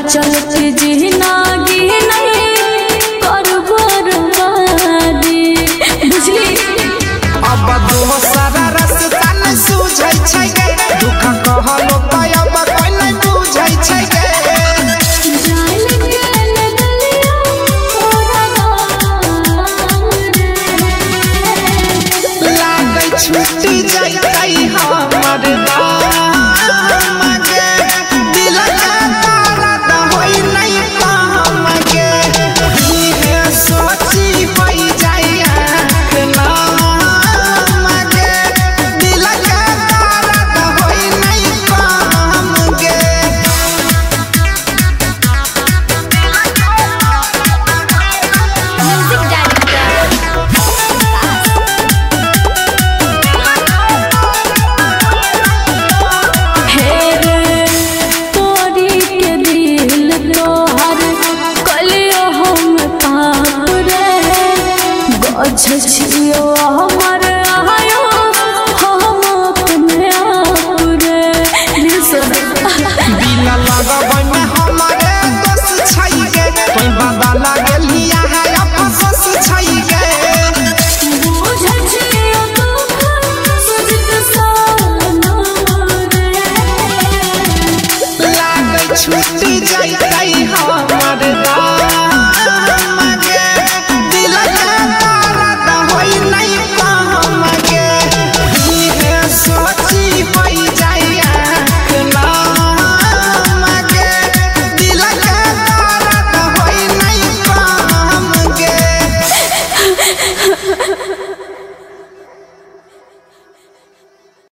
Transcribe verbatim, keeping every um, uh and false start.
चलते जिंदगी नहीं कर बर्बादी बुझली अब दोसर रास्ता न सूझै छै गे दुख कहलो त अब कोई न बुझै छै गे जान गेल गलिया तोरा नाम रे लागै छूटी जाइतै हमर दाम गे दिल का दर्द होई नहीं काम गे इहे सोची पई जाई आँख नाम गे दिल का दर्द होई नहीं काम गे म्यूजिक डायरेक्टर हे रे तोरी के दिल तोहर कलियो हम पाप रे गछ छियो हमर आयो हम अपने आप रे दिल लगबै में हमारे दोस्त छै गे कोई बदल गेलिया है अफसोस छै गे बुझ छियो दुख सजित साना रे लागै छूटी जाइतै हम